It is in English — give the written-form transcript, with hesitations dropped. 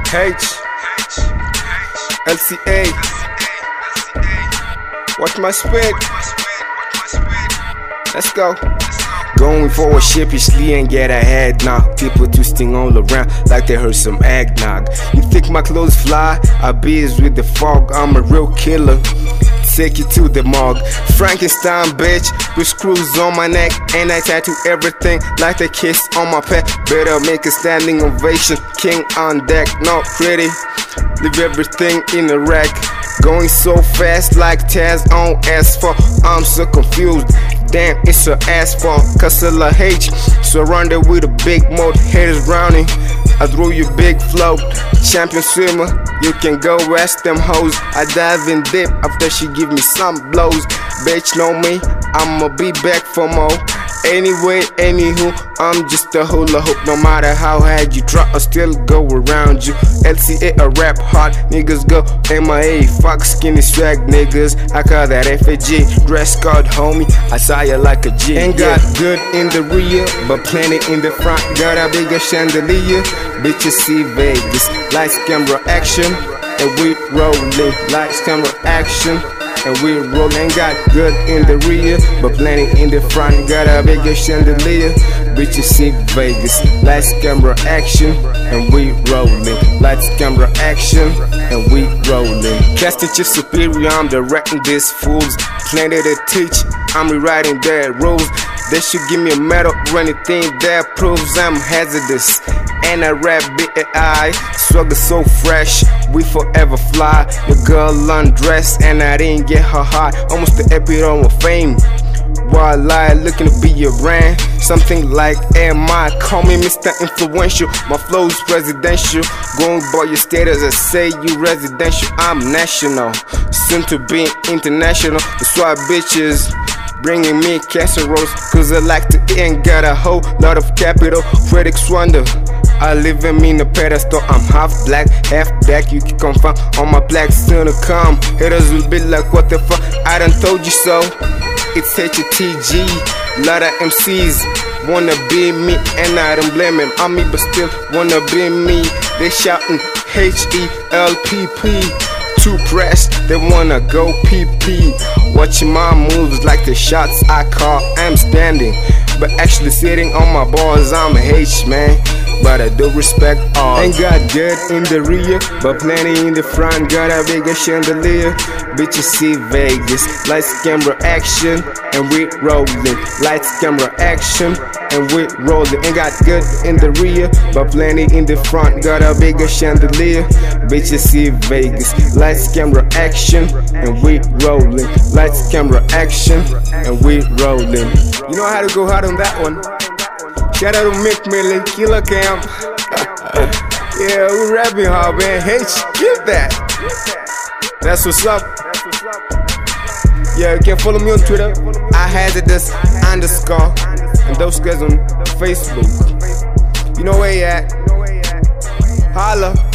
H, LCA, watch my spit. Let's go. Going forward sheepishly and get ahead now. People twisting all around like they heard some eggnog. You think my clothes fly? I biz with the fog. I'm a real killer. Take you to the morgue. Frankenstein bitch with screws on my neck, and I tattoo everything like a kiss on my pet. Better make a standing ovation. King on deck, not pretty. Leave everything in the wreck. Going so fast like Taz on asphalt. I'm so confused. Damn, it's a asphalt. Cusilla H, surrounded with a big moat. Haters rounding. I throw you big float. Champion swimmer, you can go ask them hoes. I dive in deep after she give me some blows. Bitch know me, I'ma be back for more. Anyway, anywho, I'm just a hula hoop. No matter how hard you try, I'll still go around you. LCA a rap hard, niggas go MIA. Fuck skinny swag niggas, I call that FAG. Dress code homie, I saw you like a G. Ain't got good in the rear, but plenty in the front. Got a bigger chandelier, bitches see Vegas. Lights, camera, action, and we rolling. Lights, camera, action, and we rollin'. Got good in the rear, but plenty in the front. Got a bigger chandelier, bitches see Vegas. Lights, camera, action, and we rollin'. Lights, camera, action, and we rollin'. Class teacher superior, I'm directing these fools. Plenty to teach, I'm rewriting their rules. They should give me a medal or anything that proves I'm hazardous. And I rap B.A.I. Swagger so fresh, we forever fly. Your girl undressed and I didn't get her high. Almost the epitome of fame. While I looking to be your brand, something like M.I. Call me Mr. Influential. My flow's presidential. Going by your status, I say you residential. I'm national, soon to be international. That's why bitches bringing me casseroles, cause I like to eat and got a whole lot of capital. Critics wonder, I live in a pedestal. I'm half black, half black. You can confirm on my plaque soon to come. Haters will be like, what the fuck, I done told you so. It's HTG, lot of MCs wanna be me, and I don't blame them. I'm me, but still wanna be me. They shouting HELPP. Too pressed, they wanna go PP. Watching my moves like the shots I call. I'm standing, but actually sitting on my balls. I'm a H man, but I do respect all. Ain't got good in the rear, but plenty in the front. Got a bigger chandelier, bitches see Vegas. Lights, camera, action, and we rollin'. Lights, camera, action, and we rollin'. Ain't got good in the rear, but plenty in the front. Got a bigger chandelier, bitches see Vegas. Lights, camera, action, and we rollin'. Lights, camera, action, and we rollin'. You know how to go hard on that one. Shout out to Mick Millie, Killer Camp. Yeah, we rapping hard, man. H, give that. That's what's up. Yeah, you can follow me on Twitter. iHazardous_, and those guys on Facebook. You know where you at. Holla.